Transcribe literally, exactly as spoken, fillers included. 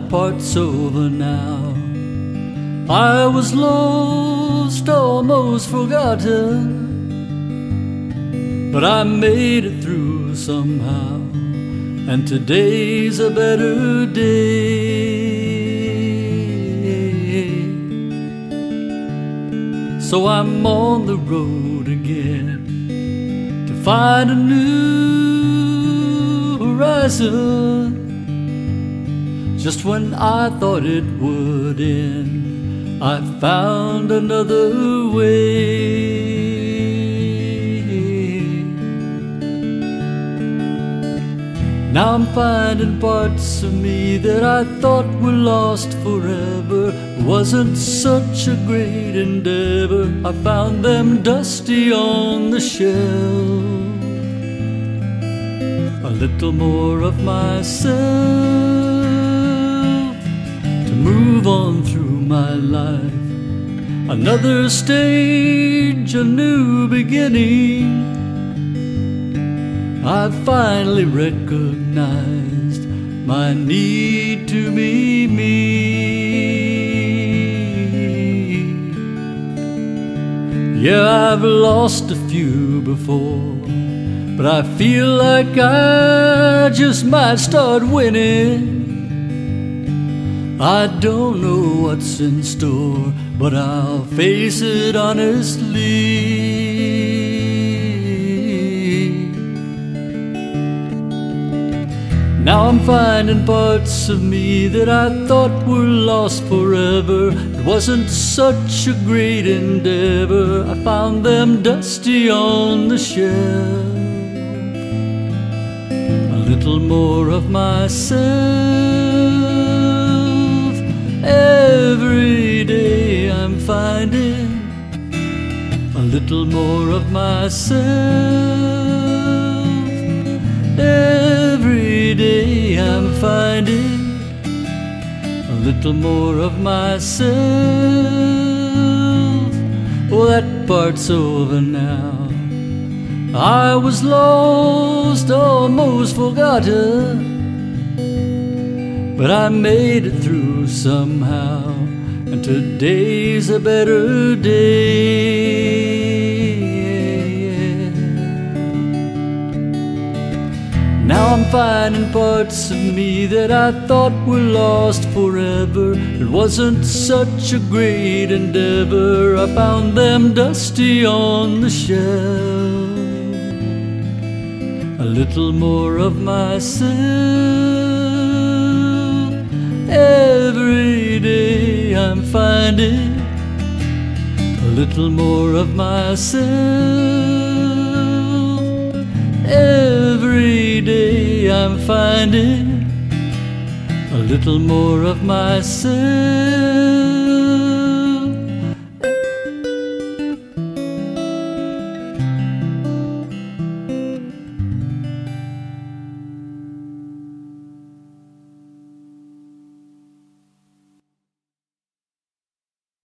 that part's over now. I was lost, almost forgotten, but I made it through somehow, and today's a better day. So I'm on the road again to find a new horizon. Just when I thought it would end, I found another way. Now I'm finding parts of me that I thought were lost forever. It wasn't such a great endeavor. I found them dusty on the shelf. A little more of myself to move on through my life. Another stage, a new beginning. I finally recognized my need to be me. Yeah, I've lost a few before, but I feel like I just might start winning. I don't know what's in store, but I'll face it honestly. Now I'm finding parts of me that I thought were lost forever. It wasn't such a great endeavor. I found them dusty on the shelf. A little more of myself. Every day I'm finding a little more of myself. Every day I'm finding a little more of myself. Oh, that part's over now. I was lost, almost forgotten, but I made it through somehow, and today's a better day. Now I'm finding parts of me that I thought were lost forever. It wasn't such a great endeavor. I found them dusty on the shelf. A little more of myself. Every day I'm finding a little more of myself. Every day I'm finding a little more of myself.